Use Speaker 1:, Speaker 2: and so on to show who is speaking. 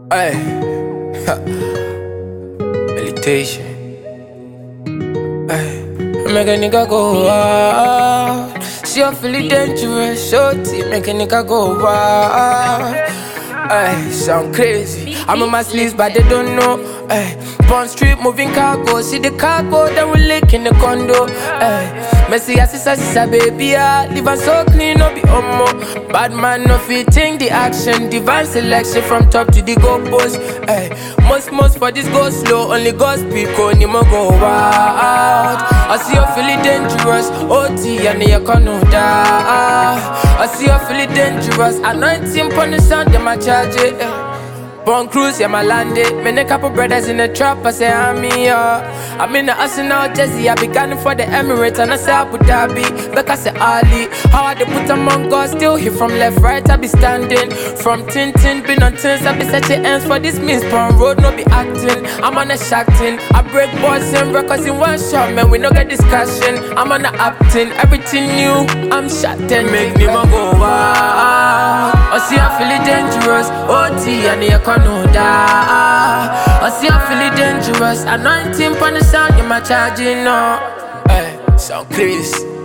Speaker 1: Ay, meditation. Ay, make a nigga go wild. See you feeling dangerous, shorty. Make a nigga go wild. Ay, sound crazy. I'm on my sleeves, but they don't know. Ay, Bond Street moving cargo. See the cargo that we lick in the condo. Ay, messy assisa, baby. Live and so clean, no be homo. Bad man, no fitting the action. Divine selection from top to the goalpost. Ay, most for this go slow. Only go speak, only more go wild. I see you feeling dangerous. OT and you can't know that. I see you feeling dangerous. Anointing on the sound, them a charge it. Born cruise, yeah, my landed. Me a couple brothers in the trap, I say I'm here. I'm in the Arsenal Jersey, I be gunning for the Emirates and I say Abu Dhabi. Like I say Ali, how I dey put among God, still hit from left, right, I be standing. From Tintin, been on tins, I be setting ends for this means. Pon road, no be acting, I'm on a shacking. I break boards and records in one shot, man, we no get discussion. I'm on the acting, everything new, I'm shotting. Make Nemo go wild. I see I feel it dangerous, OT and you can't know that. I see I feel it dangerous, anointing on the sound, you my charging now. Hey, sound crazy.